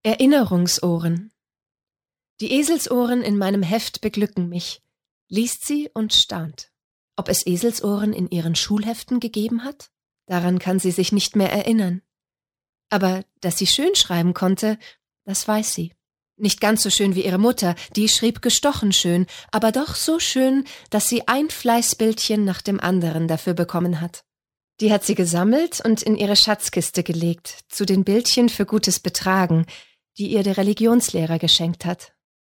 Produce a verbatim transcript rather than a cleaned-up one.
Erinnerungsohren. Die Eselsohren in meinem Heft beglücken mich, liest sie und staunt. Ob es Eselsohren in ihren Schulheften gegeben hat? Daran kann sie sich nicht mehr erinnern. Aber dass sie schön schreiben konnte, das weiß sie. Nicht ganz so schön wie ihre Mutter, die schrieb gestochen schön, aber doch so schön, dass sie ein Fleißbildchen nach dem anderen dafür bekommen hat. Die hat sie gesammelt und in ihre Schatzkiste gelegt, zu den Bildchen für gutes Betragen, die ihr der Religionslehrer geschenkt hat.